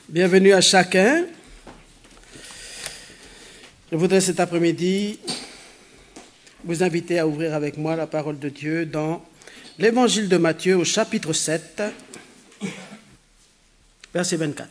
Bienvenue à chacun. Je voudrais cet après-midi vous inviter à ouvrir avec moi la parole de Dieu dans l'Évangile de Matthieu au chapitre 7, verset 24.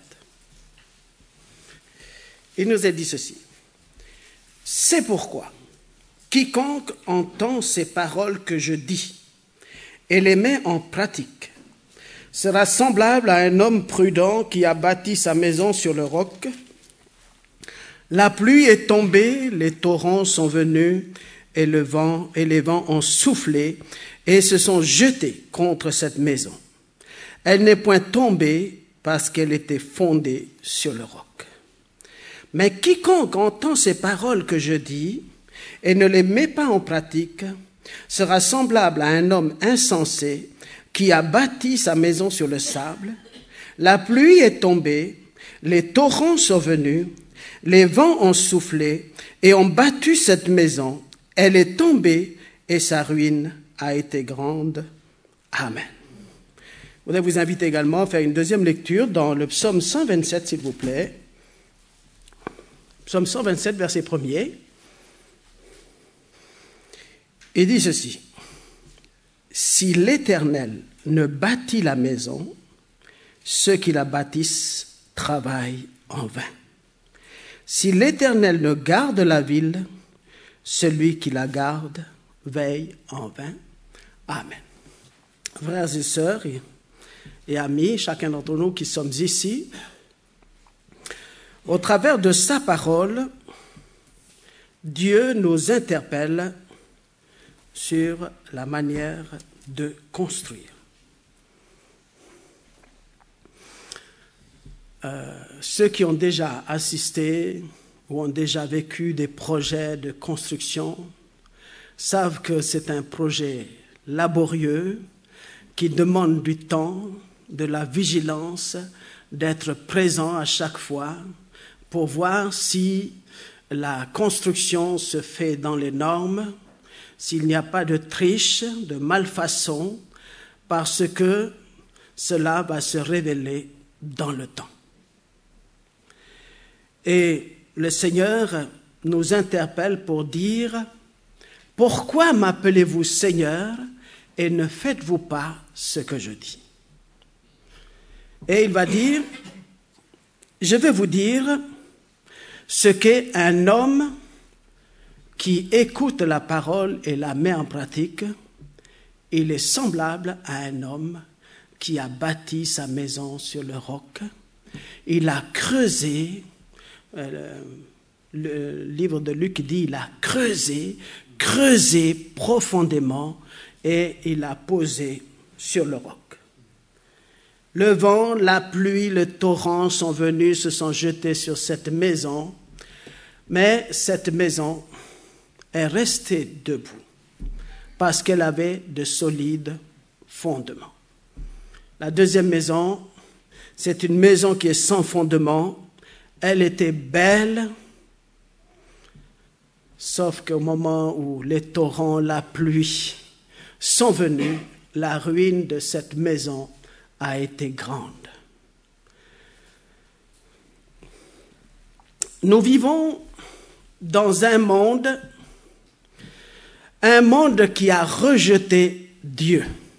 Il nous est dit ceci. C'est pourquoi quiconque entend ces paroles que je dis et les met en pratique sera semblable à un homme prudent qui a bâti sa maison sur le roc. La pluie est tombée, les torrents sont venus et les vents ont soufflé et se sont jetés contre cette maison. Elle n'est point tombée parce qu'elle était fondée sur le roc. Mais quiconque entend ces paroles que je dis et ne les met pas en pratique sera semblable à un homme insensé qui a bâti sa maison sur le sable. La pluie est tombée, les torrents sont venus, les vents ont soufflé et ont battu cette maison. Elle est tombée et sa ruine a été grande. Amen. Je voudrais vous inviter également à faire une deuxième lecture dans le psaume 127, s'il vous plaît. Psaume 127, verset 1er. Il dit ceci. Si l'Éternel ne bâtit la maison, ceux qui la bâtissent travaillent en vain. Si l'Éternel ne garde la ville, celui qui la garde veille en vain. Amen. Frères et sœurs et amis, chacun d'entre nous qui sommes ici, au travers de sa parole, Dieu nous interpelle sur la manière de construire. Ceux qui ont déjà assisté ou ont déjà vécu des projets de construction savent que c'est un projet laborieux qui demande du temps, de la vigilance, d'être présent à chaque fois pour voir si la construction se fait dans les normes, s'il n'y a pas de triche, de malfaçon, parce que cela va se révéler dans le temps. Et le Seigneur nous interpelle pour dire « Pourquoi m'appelez-vous Seigneur et ne faites-vous pas ce que je dis ?» Et il va dire « Je vais vous dire ce qu'est un homme qui écoute la parole et la met en pratique. Il est semblable à un homme qui a bâti sa maison sur le roc. Il a creusé, le livre de Luc dit, il a creusé profondément et il a posé sur le roc. Le vent, la pluie, le torrent sont venus, se sont jetés sur cette maison, mais cette maison est restée debout parce qu'elle avait de solides fondements. La deuxième maison, c'est une maison qui est sans fondement. Elle était belle, sauf qu'au moment où les torrents, la pluie sont venus, la ruine de cette maison a été grande. Nous vivons dans un monde qui a rejeté Dieu.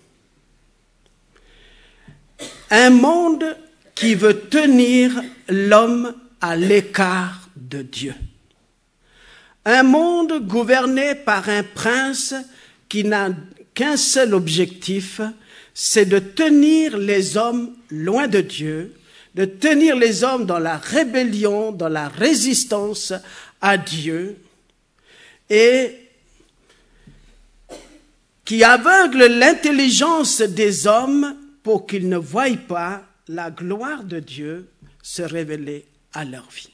Un monde qui veut tenir l'homme à l'écart de Dieu. Un monde gouverné par un prince qui n'a qu'un seul objectif, c'est de tenir les hommes loin de Dieu, de tenir les hommes dans la rébellion, dans la résistance à Dieu, et qui aveugle l'intelligence des hommes pour qu'ils ne voient pas la gloire de Dieu se révéler à leur vie.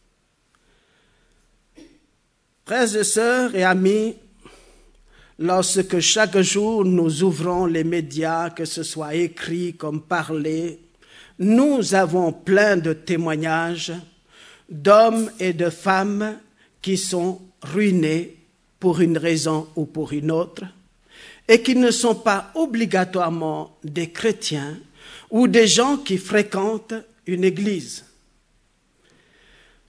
Frères et sœurs et amis, lorsque chaque jour nous ouvrons les médias, que ce soit écrit comme parlé, nous avons plein de témoignages d'hommes et de femmes qui sont ruinés pour une raison ou pour une autre, et qui ne sont pas obligatoirement des chrétiens ou des gens qui fréquentent une église.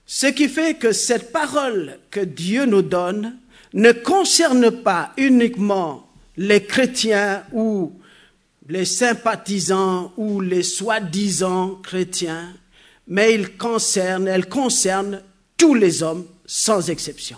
Ce qui fait que cette parole que Dieu nous donne ne concerne pas uniquement les chrétiens ou les sympathisants ou les soi-disant chrétiens, mais elle concerne tous les hommes sans exception.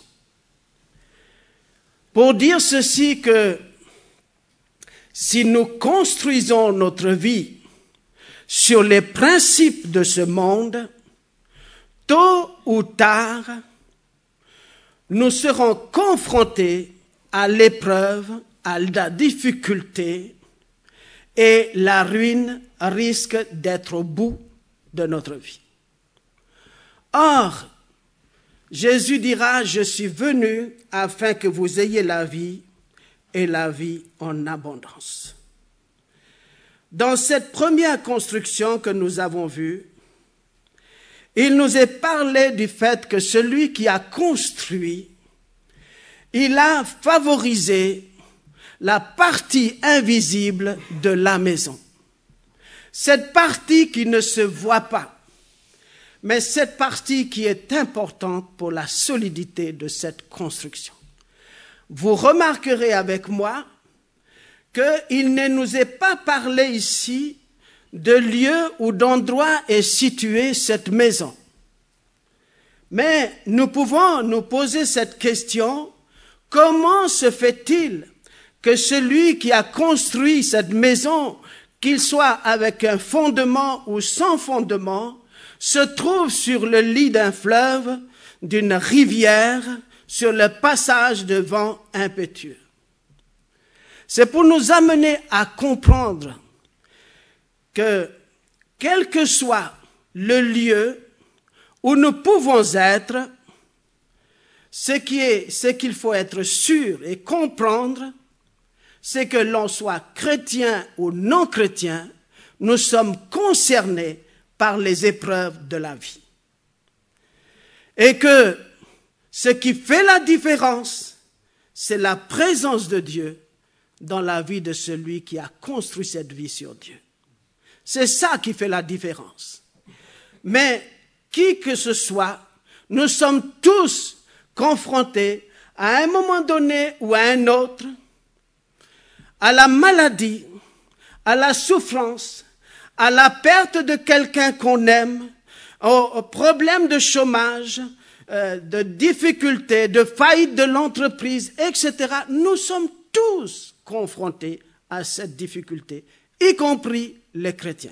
Pour dire ceci que si nous construisons notre vie sur les principes de ce monde, tôt ou tard, nous serons confrontés à l'épreuve, à la difficulté, et la ruine risque d'être au bout de notre vie. Or, Jésus dira, « Je suis venu afin que vous ayez la vie et la vie en abondance. » Dans cette première construction que nous avons vue, il nous est parlé du fait que celui qui a construit, il a favorisé la partie invisible de la maison. Cette partie qui ne se voit pas, mais cette partie qui est importante pour la solidité de cette construction. Vous remarquerez avec moi qu'il ne nous est pas parlé ici de lieu ou d'endroit est située cette maison. Mais nous pouvons nous poser cette question, comment se fait-il que celui qui a construit cette maison, qu'il soit avec un fondement ou sans fondement, se trouve sur le lit d'un fleuve, d'une rivière, sur le passage de vents impétueux? C'est pour nous amener à comprendre que, quel que soit le lieu où nous pouvons être, ce qu'il faut être sûr et comprendre, c'est que l'on soit chrétien ou non chrétien, nous sommes concernés par les épreuves de la vie. Et que ce qui fait la différence, c'est la présence de Dieu dans la vie de celui qui a construit cette vie sur Dieu. C'est ça qui fait la différence. Mais qui que ce soit, nous sommes tous confrontés à un moment donné ou à un autre à la maladie, à la souffrance, à la perte de quelqu'un qu'on aime, aux problèmes de chômage, de difficultés, de faillite de l'entreprise, etc. Nous sommes tous confrontés à cette difficulté, y compris les chrétiens.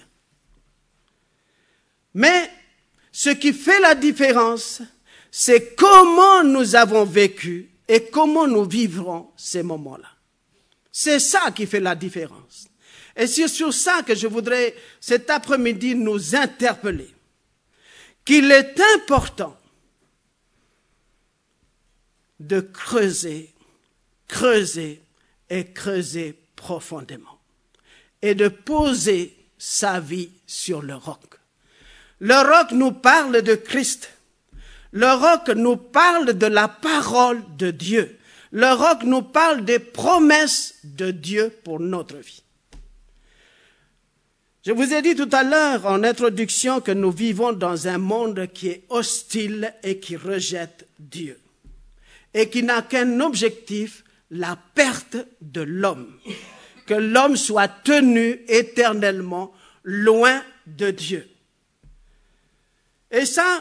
Mais ce qui fait la différence, c'est comment nous avons vécu et comment nous vivrons ces moments-là. C'est ça qui fait la différence. Et c'est sur ça que je voudrais cet après-midi nous interpeller. Qu'il est important de creuser et creuser profondément. Et de poser sa vie sur le roc. Le roc nous parle de Christ. Le roc nous parle de la parole de Dieu. Le roc nous parle des promesses de Dieu pour notre vie. Je vous ai dit tout à l'heure en introduction que nous vivons dans un monde qui est hostile et qui rejette Dieu. Et qui n'a qu'un objectif, la perte de l'homme. Que l'homme soit tenu éternellement loin de Dieu. Et ça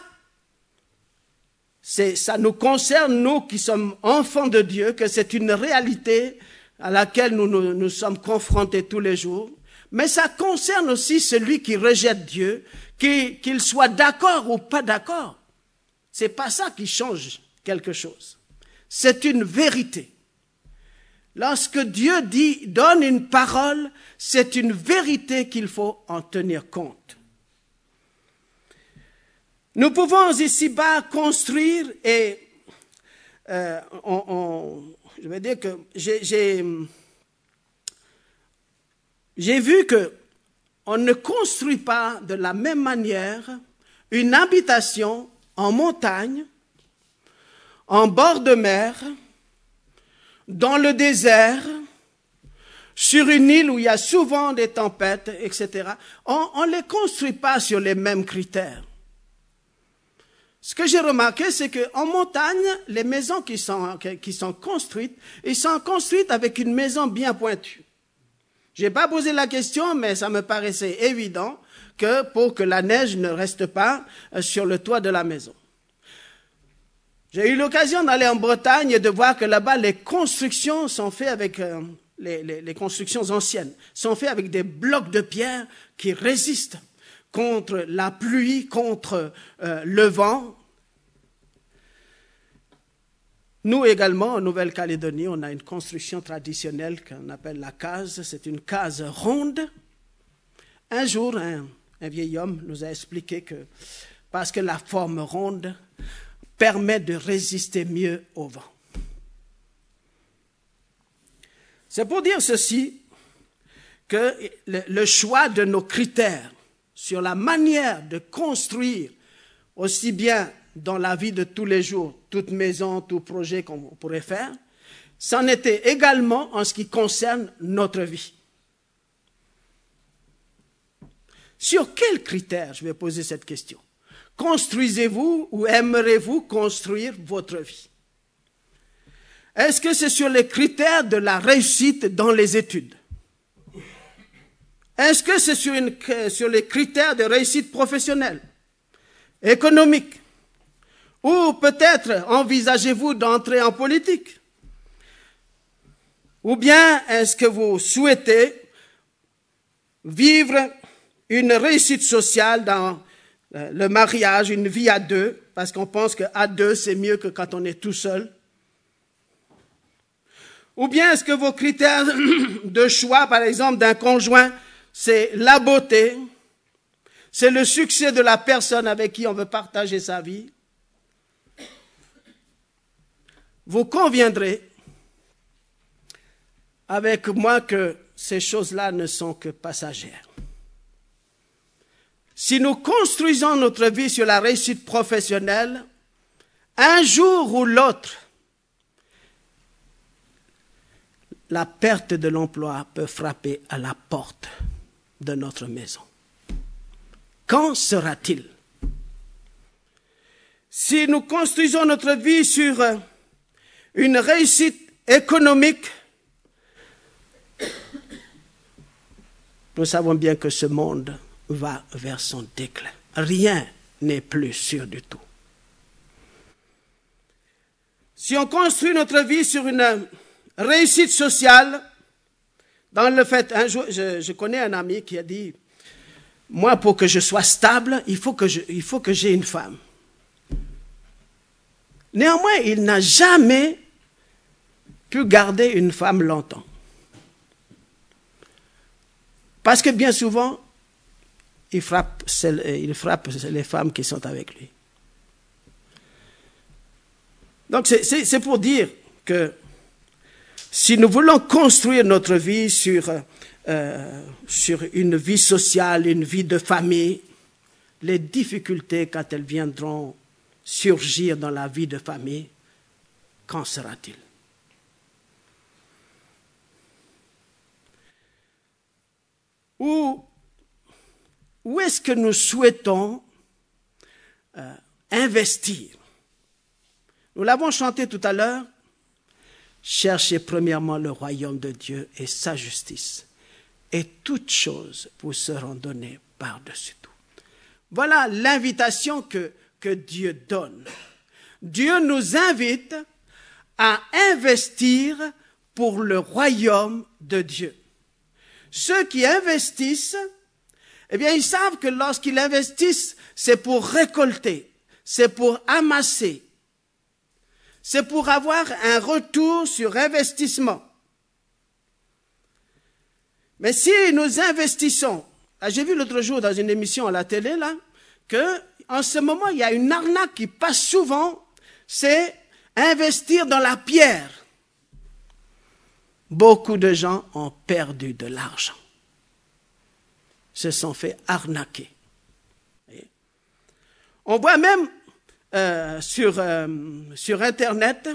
nous concerne, nous qui sommes enfants de Dieu, que c'est une réalité à laquelle nous sommes confrontés tous les jours. Mais ça concerne aussi celui qui rejette Dieu, qu'il soit d'accord ou pas d'accord. C'est pas ça qui change quelque chose. C'est une vérité. Lorsque Dieu donne une parole, c'est une vérité qu'il faut en tenir compte. Nous pouvons ici-bas construire et je veux dire que j'ai vu que on ne construit pas de la même manière une habitation en montagne, en bord de mer, dans le désert, sur une île où il y a souvent des tempêtes, etc. On ne les construit pas sur les mêmes critères. Ce que j'ai remarqué, c'est qu'en montagne, les maisons qui sont construites, ils sont construites avec une maison bien pointue. Je n'ai pas posé la question, mais ça me paraissait évident que pour que la neige ne reste pas sur le toit de la maison. J'ai eu l'occasion d'aller en Bretagne et de voir que là-bas, les constructions sont faites avec, les constructions anciennes, sont faites avec des blocs de pierre qui résistent contre la pluie, contre le vent. Nous également, en Nouvelle-Calédonie, on a une construction traditionnelle qu'on appelle la case. C'est une case ronde. Un jour, un vieil homme nous a expliqué que parce que la forme ronde permet de résister mieux au vent. C'est pour dire ceci, que le choix de nos critères sur la manière de construire, aussi bien dans la vie de tous les jours, toute maison, tout projet qu'on pourrait faire, c'en était également en ce qui concerne notre vie. Sur quels critères, je vais poser cette question, construisez-vous ou aimerez-vous construire votre vie? Est-ce que c'est sur les critères de la réussite dans les études? Est-ce que c'est sur les critères de réussite professionnelle, économique? Ou peut-être envisagez-vous d'entrer en politique? Ou bien est-ce que vous souhaitez vivre une réussite sociale dans le mariage, une vie à deux, parce qu'on pense qu'à deux, c'est mieux que quand on est tout seul? Ou bien est-ce que vos critères de choix, par exemple, d'un conjoint, c'est la beauté, c'est le succès de la personne avec qui on veut partager sa vie? Vous conviendrez avec moi que ces choses-là ne sont que passagères. Si nous construisons notre vie sur la réussite professionnelle, un jour ou l'autre, la perte de l'emploi peut frapper à la porte de notre maison. Quand sera-t-il? Si nous construisons notre vie sur une réussite économique, nous savons bien que ce monde va vers son déclin. Rien n'est plus sûr du tout. Si on construit notre vie sur une réussite sociale, dans le fait, un jour, je connais un ami qui a dit, moi, pour que je sois stable, il faut que j'ai une femme. Néanmoins, il n'a jamais pu garder une femme longtemps. Parce que bien souvent, il frappe les femmes qui sont avec lui. Donc c'est pour dire que si nous voulons construire notre vie sur une vie sociale, une vie de famille, les difficultés, quand elles viendront surgir dans la vie de famille, qu'en sera-t-il? Où est-ce que nous souhaitons investir? Nous l'avons chanté tout à l'heure. Cherchez premièrement le royaume de Dieu et sa justice, et toutes choses vous seront données par-dessus tout. Voilà l'invitation que Dieu donne. Dieu nous invite à investir pour le royaume de Dieu. Ceux qui investissent, eh bien, ils savent que lorsqu'ils investissent, c'est pour récolter, c'est pour amasser, c'est pour avoir un retour sur investissement. Mais si nous investissons, j'ai vu l'autre jour dans une émission à la télé, là, qu'en ce moment, il y a une arnaque qui passe souvent, c'est investir dans la pierre. Beaucoup de gens ont perdu de l'argent, se sont fait arnaquer. On voit même sur Internet,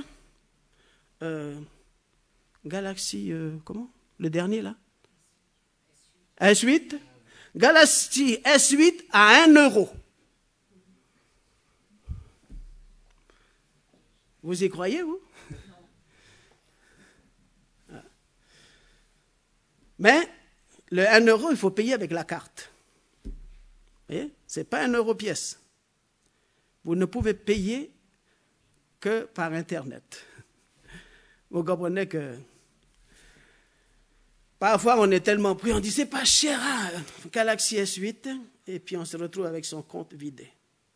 Galaxy, comment? Le dernier là? S8? Galaxy S8 à 1 euro. Vous y croyez, vous? Mais le 1 euro, il faut payer avec la carte. Vous voyez? Ce n'est pas 1 euro pièce. Vous ne pouvez payer que par Internet. Vous comprenez que parfois on est tellement pris, on dit c'est pas cher, hein, Galaxy S8, et puis on se retrouve avec son compte vidé.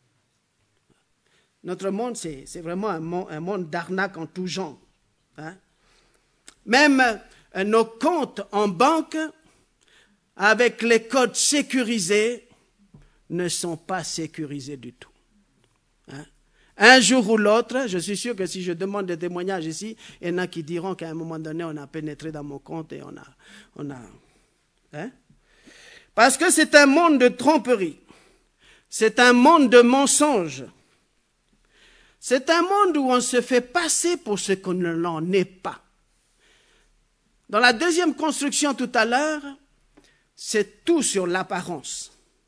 Notre monde, c'est vraiment un monde d'arnaque en tout genre. Hein? Même nos comptes en banque, avec les codes sécurisés, ne sont pas sécurisés du tout. Hein? Un jour ou l'autre, je suis sûr que si je demande des témoignages ici, il y en a qui diront qu'à un moment donné, on a pénétré dans mon compte et on a hein? Parce que c'est un monde de tromperie. C'est un monde de mensonges. C'est un monde où on se fait passer pour ce qu'on ne l'en est pas. Dans la deuxième construction tout à l'heure, c'est tout sur l'apparence.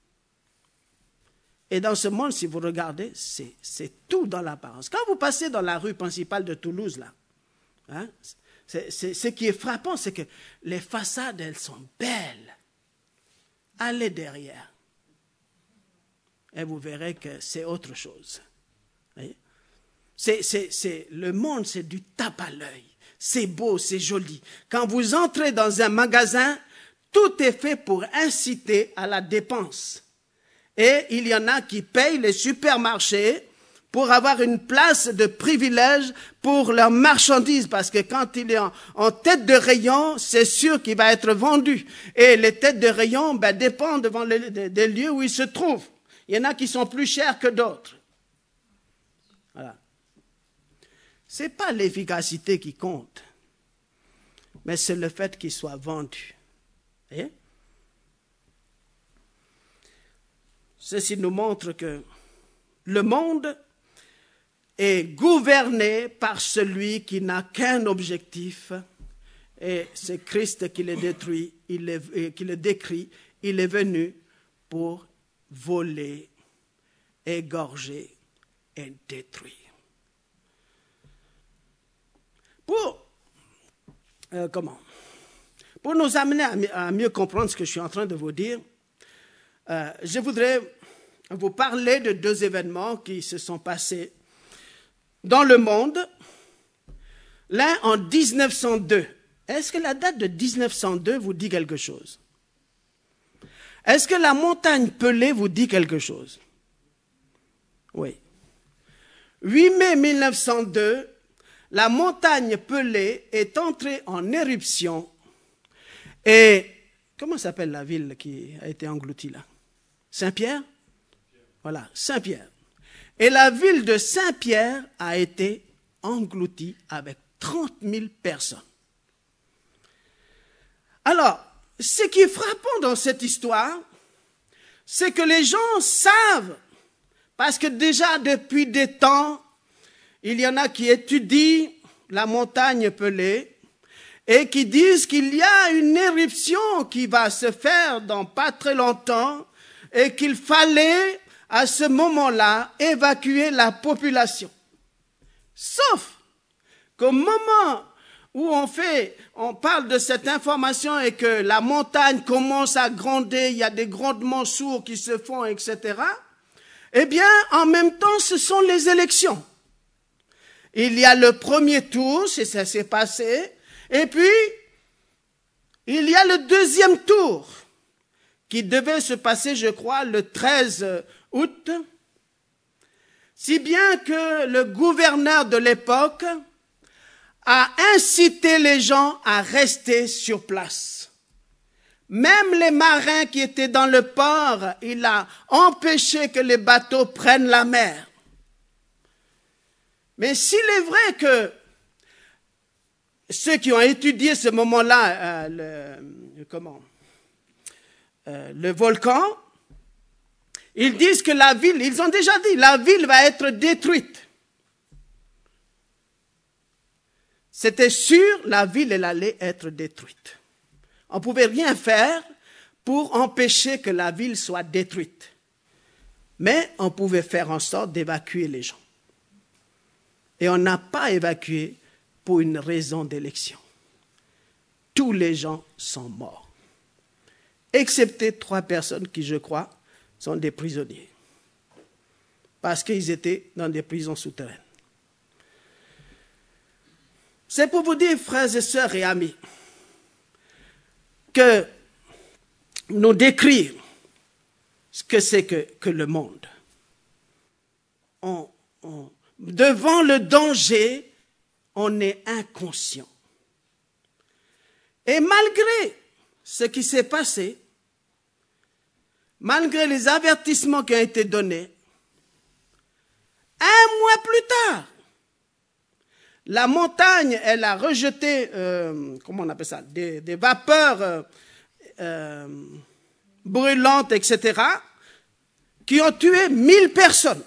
Et dans ce monde, si vous regardez, c'est tout dans l'apparence. Quand vous passez dans la rue principale de Toulouse, là, hein, ce qui est frappant, c'est que les façades, elles sont belles. Allez derrière. Et vous verrez que c'est autre chose. Voyez? Le monde, c'est du tape à l'œil. C'est beau, c'est joli. Quand vous entrez dans un magasin, tout est fait pour inciter à la dépense. Et il y en a qui payent les supermarchés pour avoir une place de privilège pour leurs marchandises. Parce que quand il est en tête de rayon, c'est sûr qu'il va être vendu. Et les têtes de rayon dépendent des lieux où ils se trouvent. Il y en a qui sont plus chers que d'autres. Voilà. Ce n'est pas l'efficacité qui compte, mais c'est le fait qu'il soit vendu. Voyez? Ceci nous montre que le monde est gouverné par celui qui n'a qu'un objectif, et c'est Christ qui le détruit, qui le décrit. Il est venu pour voler, égorger et détruire. Pour nous amener à mieux comprendre ce que je suis en train de vous dire, je voudrais vous parler de 2 événements qui se sont passés dans le monde. L'un en 1902. Est-ce que la date de 1902 vous dit quelque chose? Est-ce que la montagne Pelée vous dit quelque chose? Oui. 8 mai 1902, la montagne Pelée est entrée en éruption. Et comment s'appelle la ville qui a été engloutie là? Saint-Pierre? Voilà, Saint-Pierre. Et la ville de Saint-Pierre a été engloutie avec 30 000 personnes. Alors, ce qui est frappant dans cette histoire, c'est que les gens savent, parce que déjà depuis des temps, il y en a qui étudient la montagne Pelée et qui disent qu'il y a une éruption qui va se faire dans pas très longtemps et qu'il fallait à ce moment-là évacuer la population. Sauf qu'au moment où on parle de cette information et que la montagne commence à gronder, il y a des grondements sourds qui se font, etc., eh bien, en même temps, ce sont les élections. Il y a le premier tour, ça s'est passé, et puis, il y a le deuxième tour, qui devait se passer, je crois, le 13 août, si bien que le gouverneur de l'époque a incité les gens à rester sur place. Même les marins qui étaient dans le port, il a empêché que les bateaux prennent la mer. Mais s'il est vrai que ceux qui ont étudié ce moment-là, le volcan, ils disent que la ville, ils ont déjà dit, la ville va être détruite. C'était sûr, la ville, elle allait être détruite. On ne pouvait rien faire pour empêcher que la ville soit détruite. Mais on pouvait faire en sorte d'évacuer les gens. Et on n'a pas évacué pour une raison d'élection. Tous les gens sont morts, excepté 3 personnes qui, je crois, sont des prisonniers, parce qu'ils étaient dans des prisons souterraines. C'est pour vous dire, frères et sœurs et amis, que nous décrire ce que c'est que le monde. Devant le danger, on est inconscient. Et malgré ce qui s'est passé, malgré les avertissements qui ont été donnés, 1 mois plus tard, la montagne, elle a rejeté, comment on appelle ça, des vapeurs brûlantes, etc., qui ont tué 1000 personnes.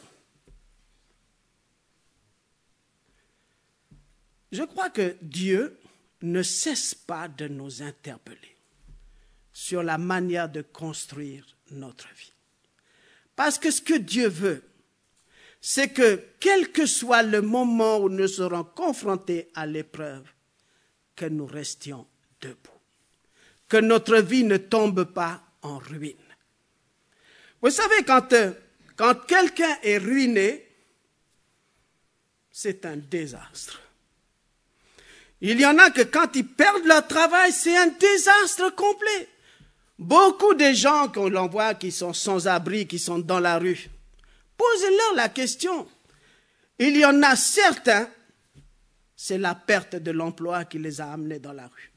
Je crois que Dieu ne cesse pas de nous interpeller sur la manière de construire notre vie. Parce que ce que Dieu veut, c'est que quel que soit le moment où nous serons confrontés à l'épreuve, que nous restions debout. Que notre vie ne tombe pas en ruine. Vous savez, quand quelqu'un est ruiné, c'est un désastre. Il y en a que quand ils perdent leur travail, c'est un désastre complet. Beaucoup de gens qu'on l'envoie qui sont sans abri, qui sont dans la rue, posez-leur la question. Il y en a certains, c'est la perte de l'emploi qui les a amenés dans la rue.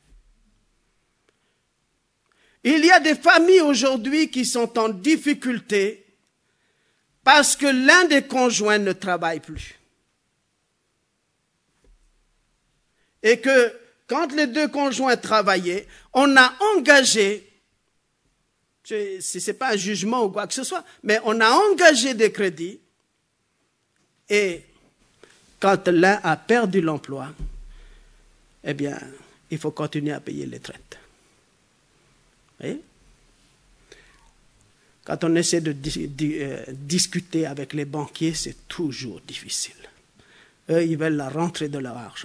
Il y a des familles aujourd'hui qui sont en difficulté parce que l'un des conjoints ne travaille plus. Et que quand les 2 conjoints travaillaient, on a engagé, ce n'est pas un jugement ou quoi que ce soit, mais on a engagé des crédits et quand l'un a perdu l'emploi, eh bien, il faut continuer à payer les traites. Vous voyez? Quand on essaie de discuter avec les banquiers, c'est toujours difficile. Eux, ils veulent la rentrée de leur argent.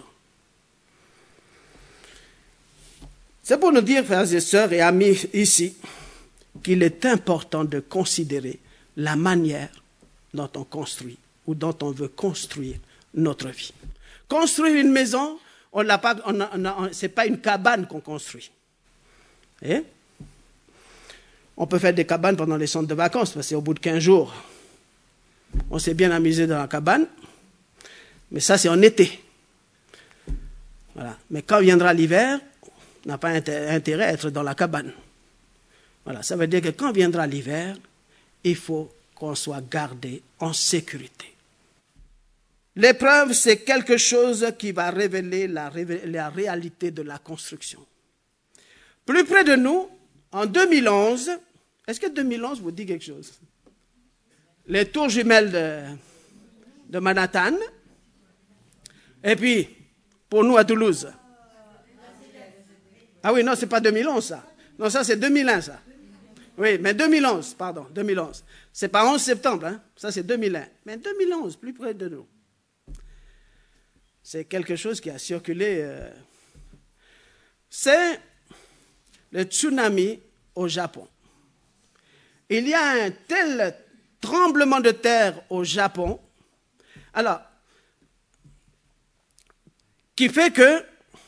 C'est pour nous dire, frères et sœurs et amis ici, qu'il est important de considérer la manière dont on construit ou dont on veut construire notre vie. Construire une maison, c'est pas une cabane qu'on construit. Et on peut faire des cabanes pendant les centres de vacances, parce qu'au bout de 15 jours, on s'est bien amusé dans la cabane, mais ça c'est en été. Voilà. Mais quand viendra l'hiver, on n'a pas intérêt à être dans la cabane. Voilà. Ça veut dire que quand viendra l'hiver, il faut qu'on soit gardé en sécurité. L'épreuve, c'est quelque chose qui va révéler la réalité de la construction. Plus près de nous, en 2011, est-ce que 2011 vous dit quelque chose? Les tours jumelles de Manhattan, et puis, pour nous à Toulouse. Ah oui, non, c'est pas 2011 ça. Non, ça c'est 2001 ça. Oui, mais 2011, pardon, 2011. C'est pas 11 septembre, hein. Ça c'est 2001. Mais 2011, plus près de nous. C'est quelque chose qui a circulé. C'est le tsunami au Japon. Il y a un tel tremblement de terre au Japon, alors, qui fait que,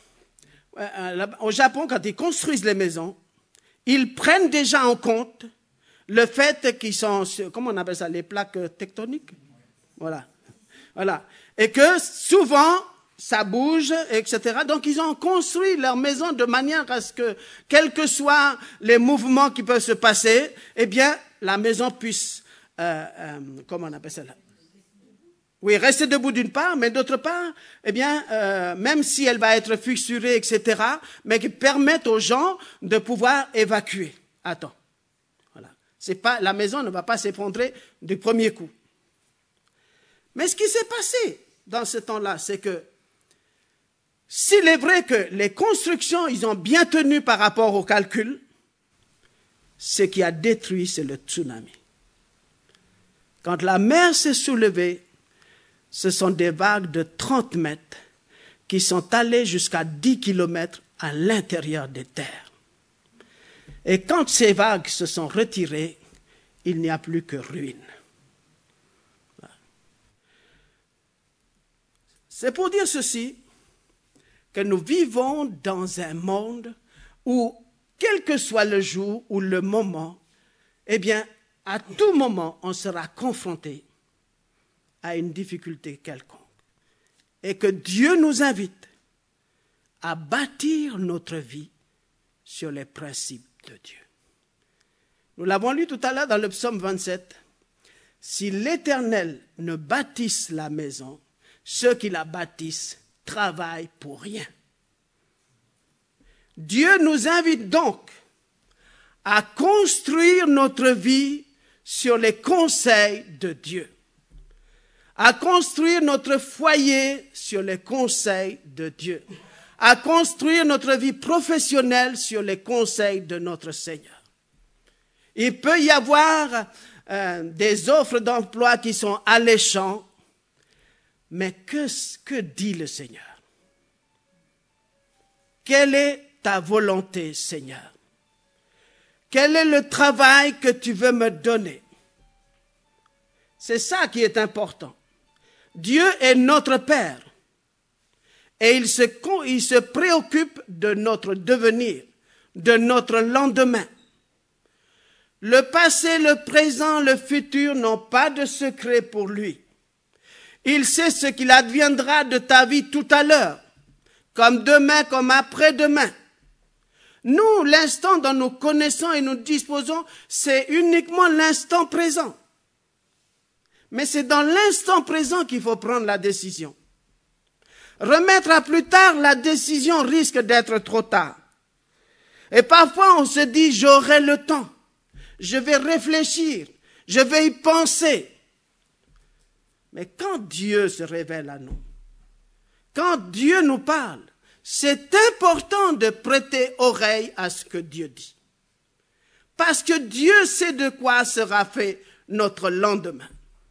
au Japon, quand ils construisent les maisons, ils prennent déjà en compte le fait qu'ils sont, comment on appelle ça, les plaques tectoniques? Voilà. Voilà. Et que souvent, ça bouge, etc. Donc, ils ont construit leur maison de manière à ce que, quels que soient les mouvements qui peuvent se passer, eh bien, la maison puisse, comment on appelle ça là? Oui, rester debout d'une part, mais d'autre part, eh bien, même si elle va être fissurée, etc., mais qui permettent aux gens de pouvoir évacuer. Attends. Voilà. C'est pas, la maison ne va pas s'effondrer du premier coup. Mais ce qui s'est passé dans ce temps-là, c'est que s'il est vrai que les constructions, ils ont bien tenu par rapport au calcul, ce qui a détruit, c'est le tsunami. Quand la mer s'est soulevée, ce sont des vagues de 30 mètres qui sont allées jusqu'à 10 kilomètres à l'intérieur des terres. Et quand ces vagues se sont retirées, il n'y a plus que ruines. C'est pour dire ceci, que nous vivons dans un monde où, quel que soit le jour ou le moment, eh bien, à tout moment, on sera confronté à une difficulté quelconque. Et que Dieu nous invite à bâtir notre vie sur les principes de Dieu. Nous l'avons lu tout à l'heure dans le psaume 27. Si l'Éternel ne bâtisse la maison, ceux qui la bâtissent travaillent pour rien. Dieu nous invite donc à construire notre vie sur les conseils de Dieu, à construire notre foyer sur les conseils de Dieu, à construire notre vie professionnelle sur les conseils de notre Seigneur. Il peut y avoir des offres d'emploi qui sont alléchantes, mais que dit le Seigneur? Quelle est ta volonté, Seigneur? Quel est le travail que tu veux me donner? C'est ça qui est important. Dieu est notre Père et il se préoccupe de notre devenir, de notre lendemain. Le passé, le présent, le futur n'ont pas de secret pour lui. Il sait ce qu'il adviendra de ta vie tout à l'heure, comme demain, comme après-demain. Nous, l'instant dont nous connaissons et nous disposons, c'est uniquement l'instant présent. Mais c'est dans l'instant présent qu'il faut prendre la décision. Remettre à plus tard la décision risque d'être trop tard. Et parfois on se dit, j'aurai le temps, je vais réfléchir, je vais y penser. Mais quand Dieu se révèle à nous, quand Dieu nous parle, c'est important de prêter oreille à ce que Dieu dit. Parce que Dieu sait de quoi sera fait notre lendemain.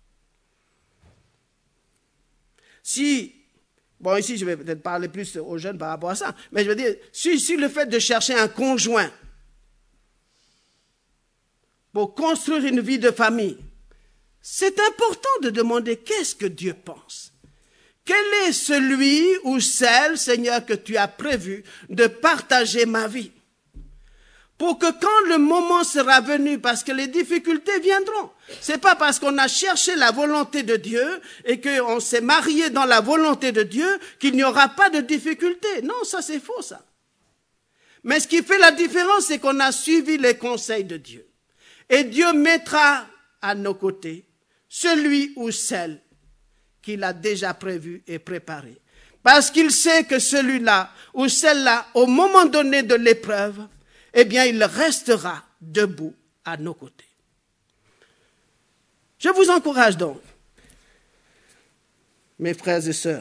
Ici je vais peut-être parler plus aux jeunes par rapport à ça, mais je veux dire, si le fait de chercher un conjoint pour construire une vie de famille, c'est important de demander qu'est-ce que Dieu pense. Quel est celui ou celle, Seigneur, que tu as prévu de partager ma vie? Pour que quand le moment sera venu, parce que les difficultés viendront, c'est pas parce qu'on a cherché la volonté de Dieu et qu'on s'est marié dans la volonté de Dieu qu'il n'y aura pas de difficultés. Non, ça c'est faux ça. Mais ce qui fait la différence, c'est qu'on a suivi les conseils de Dieu. Et Dieu mettra à nos côtés celui ou celle qu'il a déjà prévu et préparé. Parce qu'il sait que celui-là ou celle-là, au moment donné de l'épreuve, eh bien, il restera debout à nos côtés. Je vous encourage donc, mes frères et sœurs,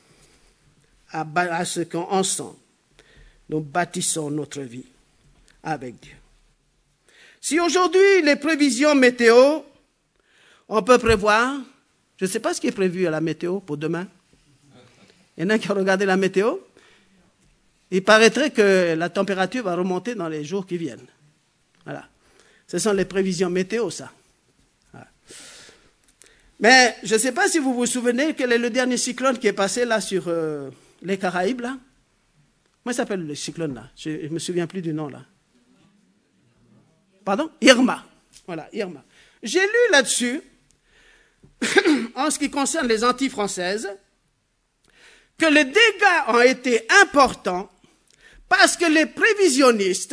à ce qu'ensemble, nous bâtissons notre vie avec Dieu. Si aujourd'hui, les prévisions météo, on peut prévoir, je ne sais pas ce qui est prévu à la météo pour demain. Il y en a qui ont regardé la météo. Il paraîtrait que la température va remonter dans les jours qui viennent. Voilà. Ce sont les prévisions météo, ça. Voilà. Mais je ne sais pas si vous vous souvenez quel est le dernier cyclone qui est passé là sur les Caraïbes, là. Comment s'appelle le cyclone, là? Je ne me souviens plus du nom, là. Pardon? Irma. Voilà, Irma. J'ai lu là-dessus, en ce qui concerne les Antilles françaises, que les dégâts ont été importants parce que les prévisionnistes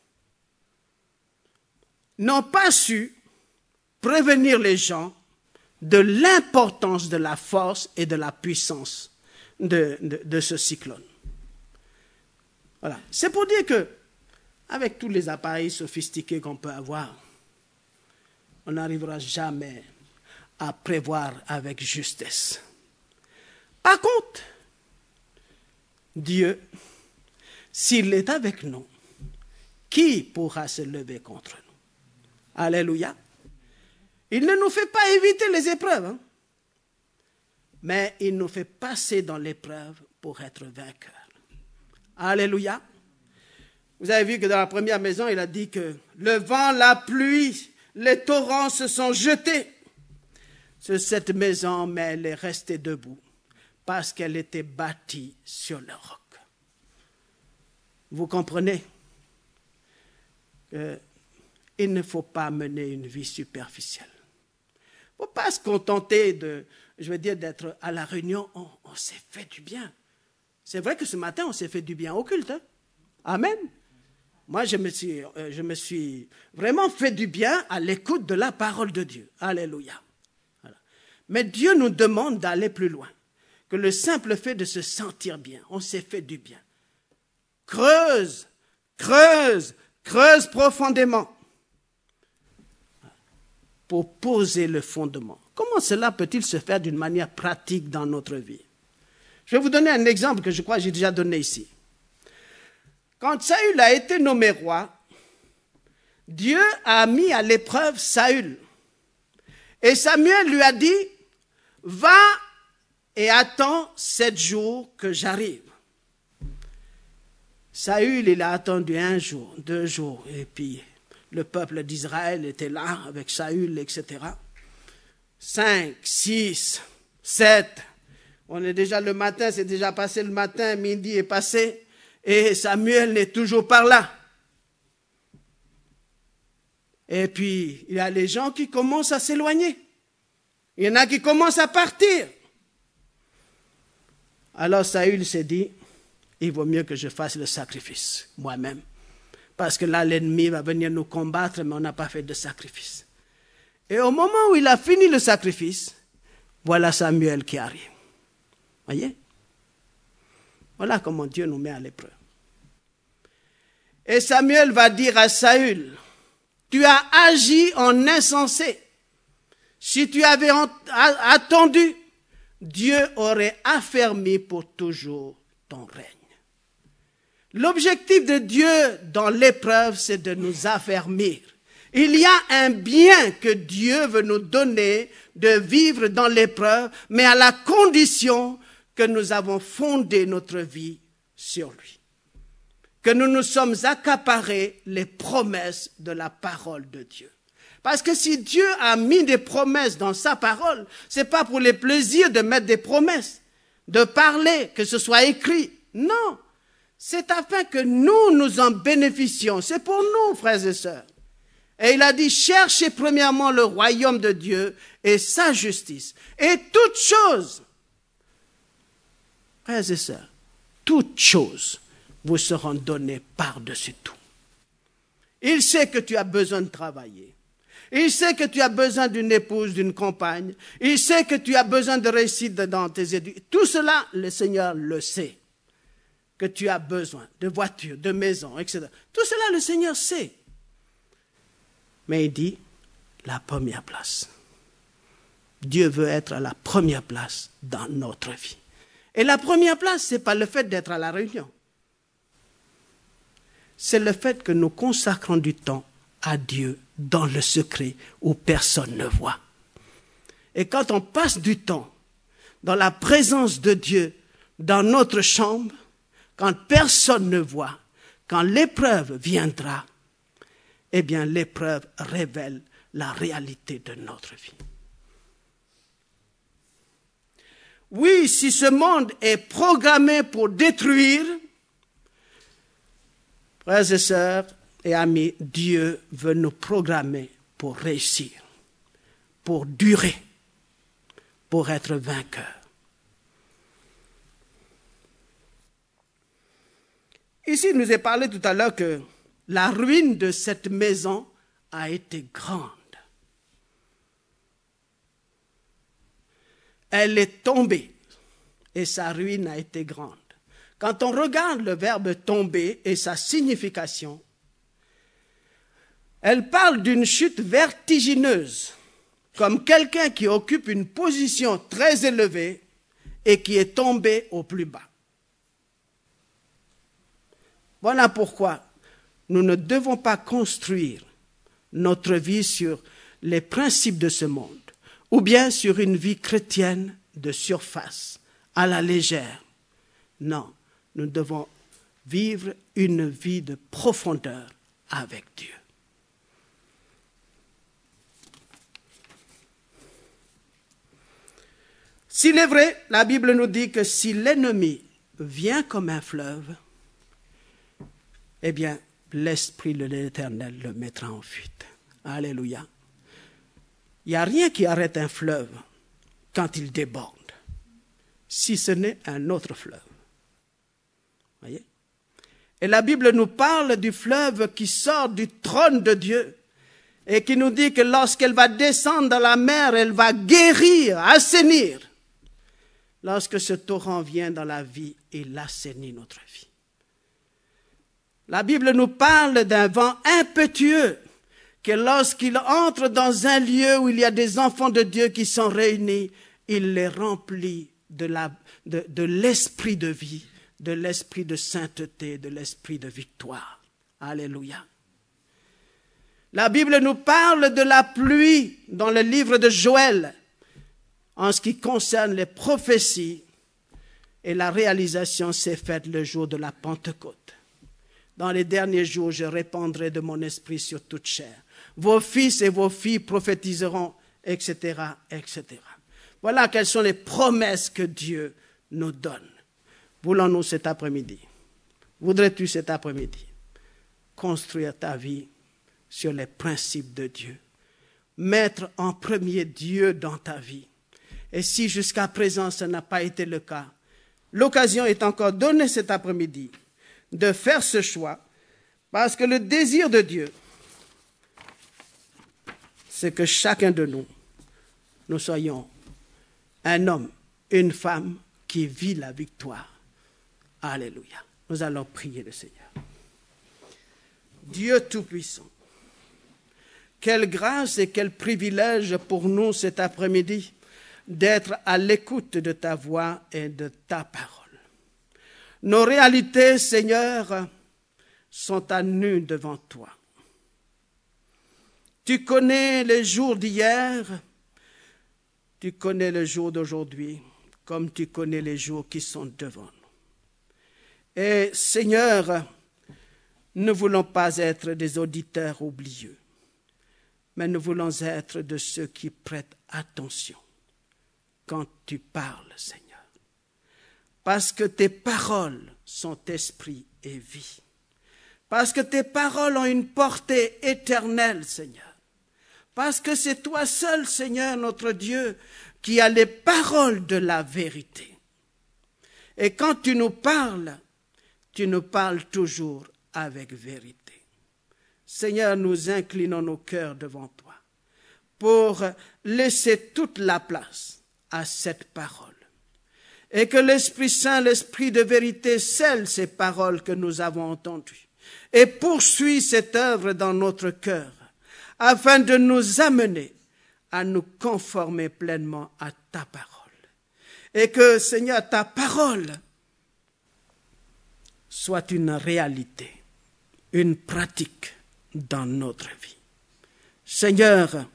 n'ont pas su prévenir les gens de l'importance de la force et de la puissance de ce cyclone. Voilà. C'est pour dire que, avec tous les appareils sophistiqués qu'on peut avoir, on n'arrivera jamais à prévoir avec justesse. Par contre, Dieu, s'il est avec nous, qui pourra se lever contre nous? Alléluia. Il ne nous fait pas éviter les épreuves, hein? mais il nous fait passer dans l'épreuve pour être vainqueurs. Alléluia. Vous avez vu que dans la première maison, il a dit que le vent, la pluie, les torrents se sont jetés sur cette maison, mais elle est restée debout parce qu'elle était bâtie sur le roc. Vous comprenez qu'il ne faut pas mener une vie superficielle. Il ne faut pas se contenter d'être à la réunion, on s'est fait du bien. C'est vrai que ce matin, on s'est fait du bien au culte. Hein? Amen. Moi, je me suis vraiment fait du bien à l'écoute de la parole de Dieu. Alléluia. Voilà. Mais Dieu nous demande d'aller plus loin que le simple fait de se sentir bien. On s'est fait du bien. Creuse profondément pour poser le fondement. Comment cela peut-il se faire d'une manière pratique dans notre vie? Je vais vous donner un exemple que je crois que j'ai déjà donné ici. Quand Saül a été nommé roi, Dieu a mis à l'épreuve Saül. Et Samuel lui a dit, va et attends 7 jours que j'arrive. Saül, il a attendu 1 jour, 2 jours, et puis le peuple d'Israël était là avec Saül, etc. 5, 6, 7, on est déjà le matin, c'est déjà passé le matin, midi est passé, et Samuel n'est toujours pas là. Et puis, il y a les gens qui commencent à s'éloigner. Il y en a qui commencent à partir. Alors Saül s'est dit, il vaut mieux que je fasse le sacrifice moi-même. Parce que là, l'ennemi va venir nous combattre, mais on n'a pas fait de sacrifice. Et au moment où il a fini le sacrifice, voilà Samuel qui arrive. Voyez? Voilà comment Dieu nous met à l'épreuve. Et Samuel va dire à Saül, tu as agi en insensé. Si tu avais attendu, Dieu aurait affermi pour toujours ton règne. L'objectif de Dieu dans l'épreuve, c'est de nous affermir. Il y a un bien que Dieu veut nous donner de vivre dans l'épreuve, mais à la condition que nous avons fondé notre vie sur lui. Que nous nous sommes accaparés les promesses de la parole de Dieu. Parce que si Dieu a mis des promesses dans sa parole, c'est pas pour les plaisirs de mettre des promesses, de parler, que ce soit écrit. Non, c'est afin que nous en bénéficions. C'est pour nous, frères et sœurs. Et il a dit, cherchez premièrement le royaume de Dieu et sa justice. Et toutes choses, frères et sœurs, toutes choses vous seront données par-dessus tout. Il sait que tu as besoin de travailler. Il sait que tu as besoin d'une épouse, d'une compagne. Il sait que tu as besoin de réussite dans tes études. Tout cela, le Seigneur le sait. Que tu as besoin de voitures, de maisons, etc. Tout cela, le Seigneur sait. Mais il dit, la première place. Dieu veut être à la première place dans notre vie. Et la première place, ce n'est pas le fait d'être à la réunion. C'est le fait que nous consacrons du temps à Dieu dans le secret où personne ne voit. Et quand on passe du temps dans la présence de Dieu, dans notre chambre, quand personne ne voit, quand l'épreuve viendra, eh bien l'épreuve révèle la réalité de notre vie. Oui, si ce monde est programmé pour détruire, frères et sœurs et amis, Dieu veut nous programmer pour réussir, pour durer, pour être vainqueurs. Ici, il nous est parlé tout à l'heure que la ruine de cette maison a été grande. Elle est tombée et sa ruine a été grande. Quand on regarde le verbe tomber et sa signification, elle parle d'une chute vertigineuse, comme quelqu'un qui occupe une position très élevée et qui est tombé au plus bas. Voilà pourquoi nous ne devons pas construire notre vie sur les principes de ce monde, ou bien sur une vie chrétienne de surface, à la légère. Non, nous devons vivre une vie de profondeur avec Dieu. S'il est vrai, la Bible nous dit que si l'ennemi vient comme un fleuve, eh bien, l'Esprit de l'Éternel le mettra en fuite. Alléluia. Il n'y a rien qui arrête un fleuve quand il déborde, si ce n'est un autre fleuve. Voyez? Et la Bible nous parle du fleuve qui sort du trône de Dieu et qui nous dit que lorsqu'elle va descendre dans la mer, elle va guérir, assainir. Lorsque ce torrent vient dans la vie, il assainit notre vie. La Bible nous parle d'un vent impétueux que lorsqu'il entre dans un lieu où il y a des enfants de Dieu qui sont réunis, il les remplit de l'esprit de vie, de l'esprit de sainteté, de l'esprit de victoire. Alléluia. La Bible nous parle de la pluie dans le livre de Joël en ce qui concerne les prophéties, et la réalisation s'est faite le jour de la Pentecôte. Dans les derniers jours, je répandrai de mon esprit sur toute chair. Vos fils et vos filles prophétiseront, etc., etc. Voilà quelles sont les promesses que Dieu nous donne. Voulons-nous cet après-midi, voudrais-tu cet après-midi construire ta vie sur les principes de Dieu, mettre en premier Dieu dans ta vie? Et si jusqu'à présent ce n'a pas été le cas, l'occasion est encore donnée cet après-midi de faire ce choix, parce que le désir de Dieu, c'est que chacun de nous soyons un homme, une femme qui vit la victoire. Alléluia. Nous allons prier le Seigneur. Dieu Tout-Puissant, quelle grâce et quel privilège pour nous cet après-midi d'être à l'écoute de ta voix et de ta parole. Nos réalités, Seigneur, sont à nu devant toi. Tu connais les jours d'hier, tu connais le jour d'aujourd'hui, comme tu connais les jours qui sont devant nous. Et Seigneur, nous ne voulons pas être des auditeurs oublieux, mais nous voulons être de ceux qui prêtent attention quand tu parles, Seigneur. Parce que tes paroles sont esprit et vie. Parce que tes paroles ont une portée éternelle, Seigneur. Parce que c'est toi seul, Seigneur, notre Dieu, qui as les paroles de la vérité. Et quand tu nous parles toujours avec vérité. Seigneur, nous inclinons nos cœurs devant toi pour laisser toute la place à cette parole. Et que l'Esprit Saint, l'Esprit de vérité, scelle ces paroles que nous avons entendues et poursuit cette œuvre dans notre cœur afin de nous amener à nous conformer pleinement à ta parole. Et que, Seigneur, ta parole soit une réalité, une pratique dans notre vie. Seigneur,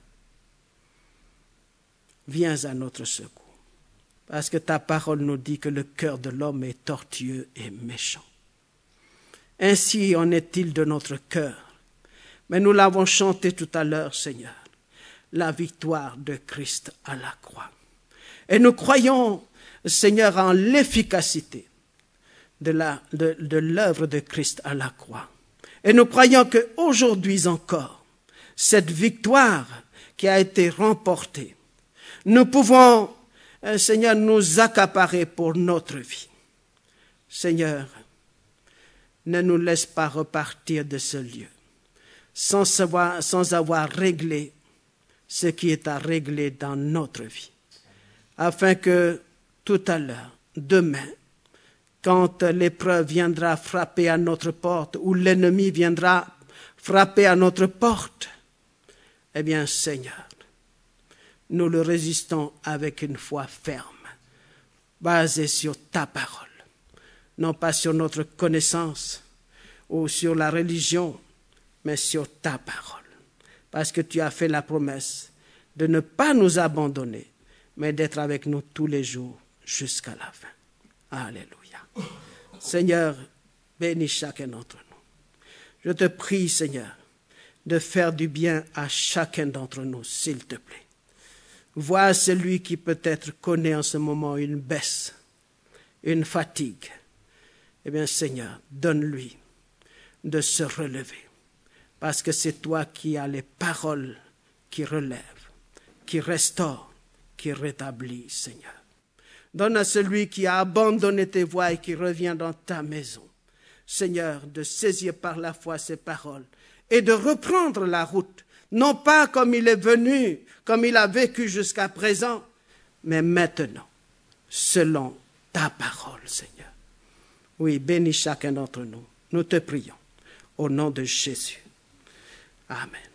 viens à notre secours. Parce que ta parole nous dit que le cœur de l'homme est tortueux et méchant. Ainsi en est-il de notre cœur. Mais nous l'avons chanté tout à l'heure, Seigneur, la victoire de Christ à la croix. Et nous croyons, Seigneur, en l'efficacité de l'œuvre de Christ à la croix. Et nous croyons qu'aujourd'hui encore, cette victoire qui a été remportée, nous pouvons, Seigneur, nous accaparer pour notre vie. Seigneur, ne nous laisse pas repartir de ce lieu sans avoir réglé ce qui est à régler dans notre vie, afin que tout à l'heure, demain, quand l'épreuve viendra frapper à notre porte, ou l'ennemi viendra frapper à notre porte, eh bien, Seigneur, nous le résistons avec une foi ferme, basée sur ta parole, non pas sur notre connaissance ou sur la religion, mais sur ta parole. Parce que tu as fait la promesse de ne pas nous abandonner, mais d'être avec nous tous les jours jusqu'à la fin. Alléluia. Seigneur, bénis chacun d'entre nous. Je te prie, Seigneur, de faire du bien à chacun d'entre nous, s'il te plaît. Vois celui qui peut-être connaît en ce moment une baisse, une fatigue. Eh bien, Seigneur, donne-lui de se relever, parce que c'est toi qui as les paroles qui relèvent, qui restaurent, qui rétablissent, Seigneur. Donne à celui qui a abandonné tes voies et qui revient dans ta maison, Seigneur, de saisir par la foi ces paroles et de reprendre la route, non pas comme il est venu, comme il a vécu jusqu'à présent, mais maintenant, selon ta parole, Seigneur. Oui, bénis chacun d'entre nous. Nous te prions, au nom de Jésus. Amen.